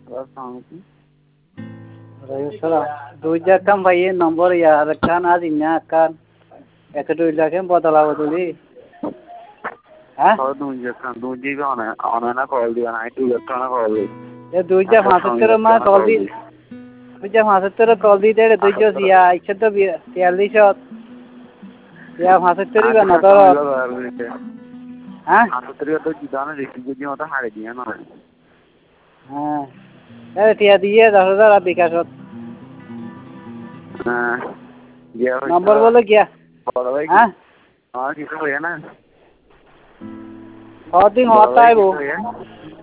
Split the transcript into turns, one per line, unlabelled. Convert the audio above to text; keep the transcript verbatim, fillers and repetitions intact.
Waalaikumsalam. Duja kan bayi nomor ya rekan adinya kan. Itu duja kan botol apa tuli? Hah?
Oh duja kan duja kan ana ana na call diya na itu kan call di.
Ya duja masuk terus mah call di. Duja masuk terus call di deh duja siya itu tuh tiali shot. Ya masuk terus kan atau? Hah?
Masuk terus tuh jidana resi jadi mata hari dia na.
হ্যাঁ এই টিয়া দিয়ে দশ হাজার আর বিকাশত
হ্যাঁ গিয়া
নম্বর বলে গিয়া হ্যাঁ
হ্যাঁ কিছু হয়ে না
কদিন হতাইব